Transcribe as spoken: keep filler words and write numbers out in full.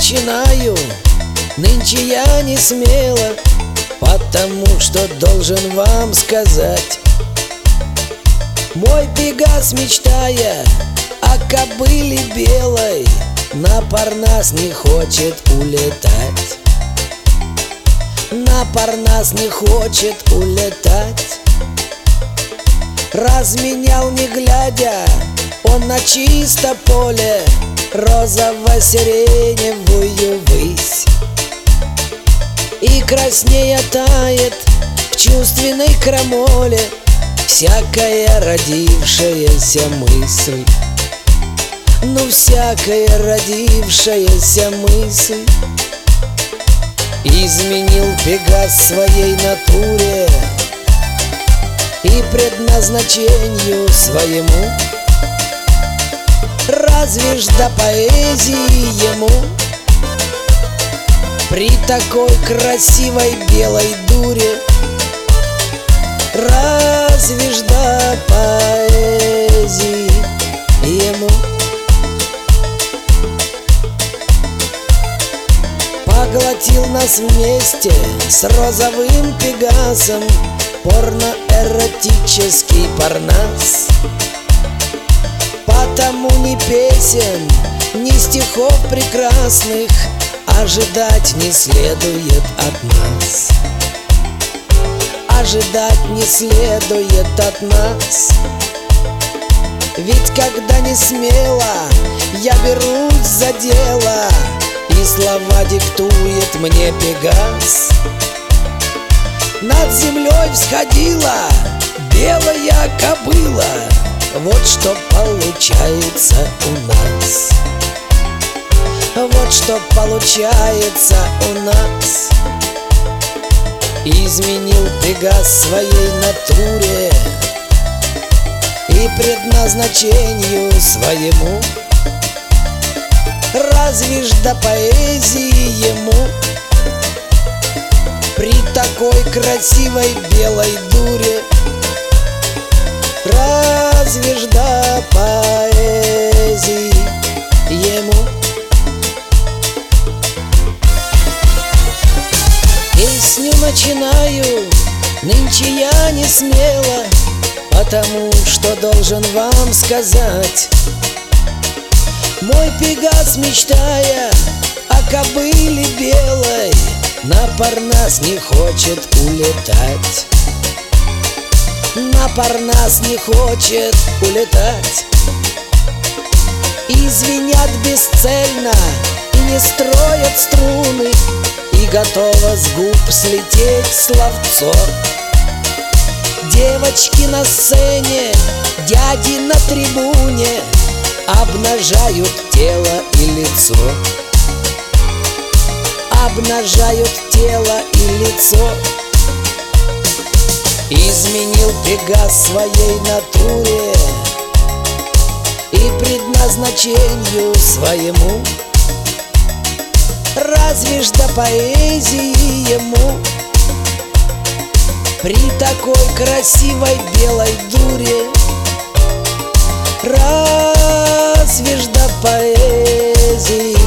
начинаю, нынче я не смело, потому что должен вам сказать: мой Пегас, мечтая о кобыле белой, на Парнас не хочет улетать. На Парнас не хочет улетать. Разменял не глядя он на чисто поле розово-сиреневую высь, и краснея тает в чувственной крамоле всякая родившаяся мысль. Ну, всякая родившаяся мысль. Изменил Пегас своей натуре и предназначению своему, разве ж до поэзии ему при такой красивой белой дуре, разве ж до поэзии ему. Поглотил нас вместе с розовым Пегасом порно-эротический Парнас. Потому ни песен, ни стихов прекрасных ожидать не следует от нас. Ожидать не следует от нас. Ведь когда не смело я берусь за дело, и слова диктует мне Пегас, над землей всходила белая кобыла. Вот что получается у нас. Вот что получается у нас. Изменил Пегас своей натуре и предназначению своему, разве ж до поэзии ему при такой красивой белой дуре, разве ж до поэзии ему. Песню начинаю, нынче я не смело, потому что должен вам сказать: мой Пегас, мечтая о кобыле белой, на Парнас не хочет улетать. На Парнас не хочет улетать. И звенят бесцельно, и не строят струны, и готово с губ слететь словцо. Девочки на сцене, дяди на трибуне обнажают тело и лицо. Обнажают тело и лицо. Изменил Пегас своей натуре и предназначению своему, разве ж до поэзии ему при такой красивой белой дуре, разве ж до поэзии